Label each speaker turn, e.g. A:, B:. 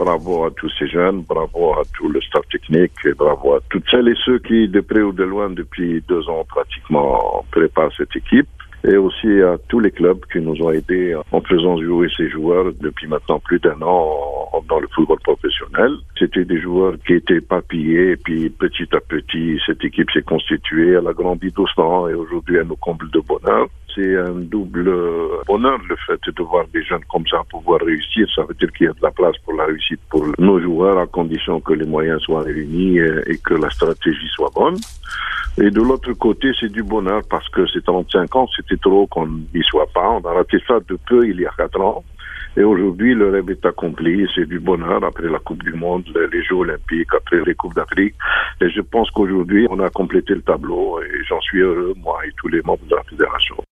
A: bravo à tous ces jeunes, bravo à tout le staff technique et bravo à toutes celles et ceux qui, de près ou de loin, depuis 2 ans pratiquement, préparent cette équipe. Et aussi à tous les clubs qui nous ont aidés en faisant jouer ces joueurs depuis maintenant plus d'1 an dans le football professionnel. C'était des joueurs qui étaient éparpillés et puis petit à petit, cette équipe s'est constituée, elle a grandi doucement et aujourd'hui elle nous comble de bonheur. C'est un double bonheur le fait de voir des jeunes comme ça pouvoir réussir. Ça veut dire qu'il y a de la place pour la réussite pour nos joueurs à condition que les moyens soient réunis et que la stratégie soit bonne. Et de l'autre côté, c'est du bonheur parce que ces 35 ans, c'était trop qu'on n'y soit pas. On a raté ça de peu il y a 4 ans. Et aujourd'hui, le rêve est accompli. C'est du bonheur après la Coupe du Monde, les Jeux Olympiques, après les Coupes d'Afrique. Et je pense qu'aujourd'hui, on a complété le tableau et j'en suis heureux, moi et tous les membres de la fédération.